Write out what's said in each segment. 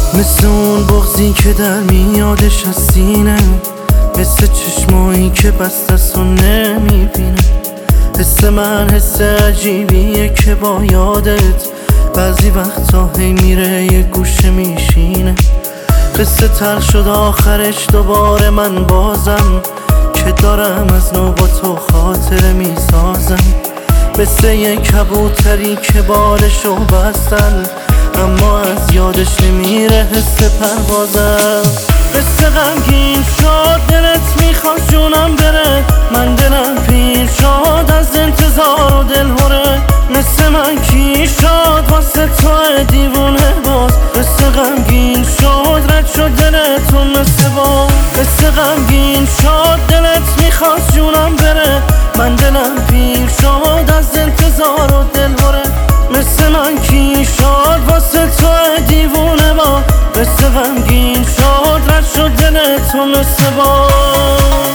مثل اون بغضی که در میادش از سینه، مثل چشمایی که بستست و نمیبینه. حس من حس عجیبیه که با یادت بعضی وقتا هی میره یه گوشه میشینه. قصه تلخ شد آخرش دوباره من بازم، که دارم از نو با تو خاطره میسازم. مثل یه کبوتری که بالشو بستن، اما از یادش نمیره حس پروازم. قصه غمگین شد دلت میخواست جونم بره، من دلم پیر شد از انتظار و دلهوره. مثل من کی شد واسه تو دیوونه باز، قصه غمگین شد رد شد دلتون مثل باز. قصه غمگین شد دلت میخواست جونم بره، من دلم پیر شد از انتظار و دلهوره. مثل من کی شد واسه تو دیوونه با، قصه غمگین شد رد شد دلتون مثل باز.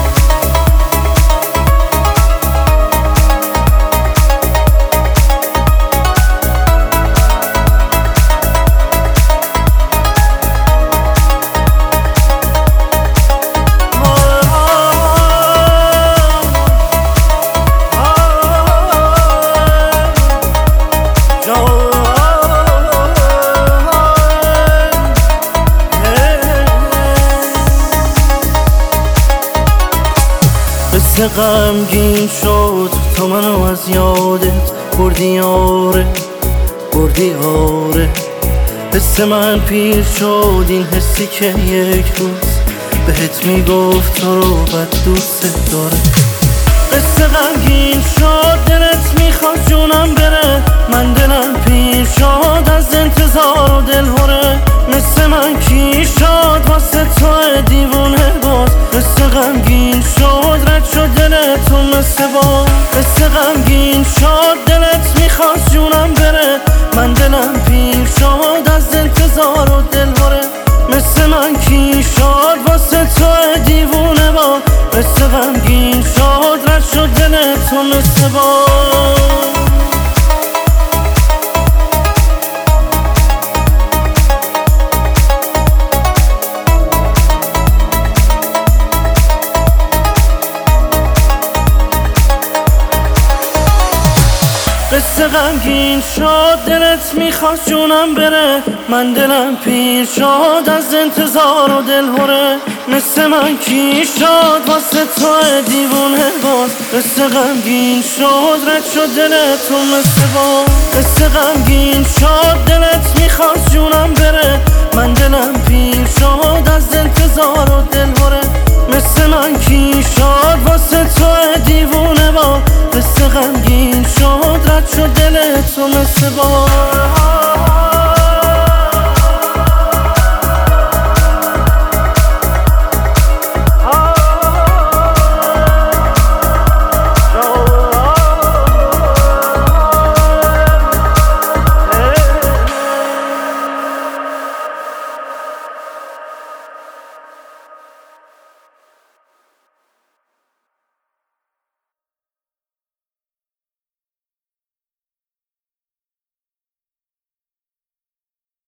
قصه غمگین شد تو منو از یادت بردی آره، بردی آره. حس من پیر شد این حسی که یک روز بهت میگفت تو رو بد دوست داره. قصه غمگین شد دلت میخواست جونم بره، من دلم پیر شد از انتظار و دلهوره. مثل من کی شد واسه تو دیوونه باز، قصه غمگین شد رد شد دلتون مثل باز. قصه غمگین شد دلت میخواست جونم بره، من دلم پیر شد از انتظار و دلهوره. مثل من کی شد واسه تو دیوونه با، قصه غمگین شد رد شد دلتون مثل باز. قصه غمگین شد دلت میخواست جونم بره، من دلم پیر شد از انتظار و دلهوره. مثل من کی شد واسه تو دیوونه باز، قصه غمگین شد رد شد دلتون مثل باز. قصه غمگین شد دلت میخواست جونم بره، من دلم پیر شد از انتظار و دلهوره. مثل من کی شد واسه تو دیوونه با، قصه غمگین شد رد شد دلتون مثل باز.